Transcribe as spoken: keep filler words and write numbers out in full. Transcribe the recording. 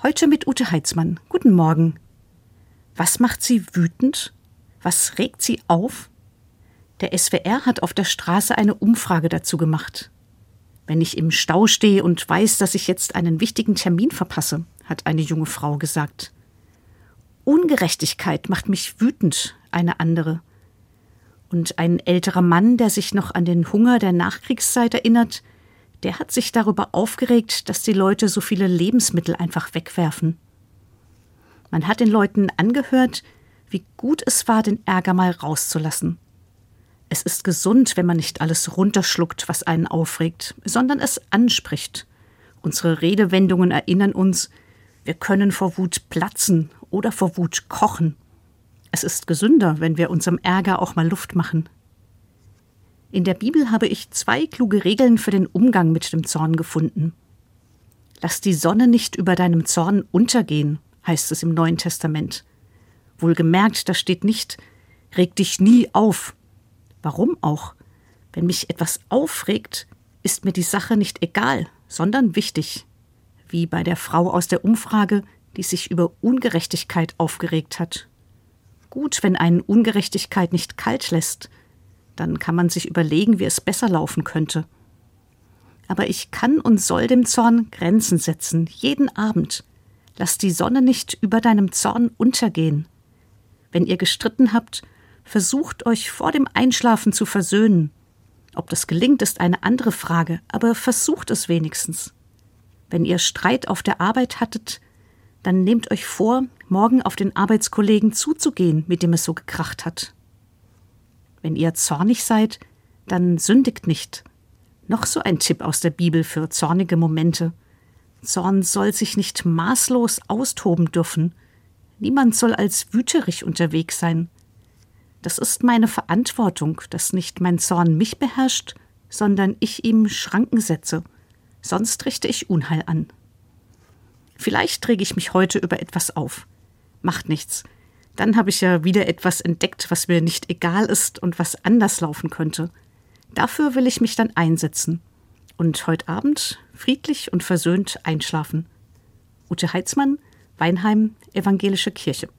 Heute mit Ute Heitzmann. Guten Morgen. Was macht Sie wütend? Was regt Sie auf? Der S W R hat auf der Straße eine Umfrage dazu gemacht. Wenn ich im Stau stehe und weiß, dass ich jetzt einen wichtigen Termin verpasse, hat eine junge Frau gesagt. Ungerechtigkeit macht mich wütend, eine andere. Und ein älterer Mann, der sich noch an den Hunger der Nachkriegszeit erinnert, der hat sich darüber aufgeregt, dass die Leute so viele Lebensmittel einfach wegwerfen. Man hat den Leuten angehört, wie gut es war, den Ärger mal rauszulassen. Es ist gesund, wenn man nicht alles runterschluckt, was einen aufregt, sondern es anspricht. Unsere Redewendungen erinnern uns, wir können vor Wut platzen oder vor Wut kochen. Es ist gesünder, wenn wir unserem Ärger auch mal Luft machen. In der Bibel habe ich zwei kluge Regeln für den Umgang mit dem Zorn gefunden. Lass die Sonne nicht über deinem Zorn untergehen, heißt es im Neuen Testament. Wohlgemerkt, da steht nicht, reg dich nie auf. Warum auch? Wenn mich etwas aufregt, ist mir die Sache nicht egal, sondern wichtig. Wie bei der Frau aus der Umfrage, die sich über Ungerechtigkeit aufgeregt hat. Gut, wenn einen Ungerechtigkeit nicht kalt lässt, dann kann man sich überlegen, wie es besser laufen könnte. Aber ich kann und soll dem Zorn Grenzen setzen, jeden Abend. Lass die Sonne nicht über deinem Zorn untergehen. Wenn ihr gestritten habt, versucht euch vor dem Einschlafen zu versöhnen. Ob das gelingt, ist eine andere Frage, aber versucht es wenigstens. Wenn ihr Streit auf der Arbeit hattet, dann nehmt euch vor, morgen auf den Arbeitskollegen zuzugehen, mit dem es so gekracht hat. Wenn ihr zornig seid, dann sündigt nicht. Noch so ein Tipp aus der Bibel für zornige Momente. Zorn soll sich nicht maßlos austoben dürfen. Niemand soll als wüterig unterwegs sein. Das ist meine Verantwortung, dass nicht mein Zorn mich beherrscht, sondern ich ihm Schranken setze. Sonst richte ich Unheil an. Vielleicht rege ich mich heute über etwas auf. Macht nichts. Dann habe ich ja wieder etwas entdeckt, was mir nicht egal ist und was anders laufen könnte. Dafür will ich mich dann einsetzen. Und heute Abend friedlich und versöhnt einschlafen. Ute Heitzmann, Weinheim, Evangelische Kirche.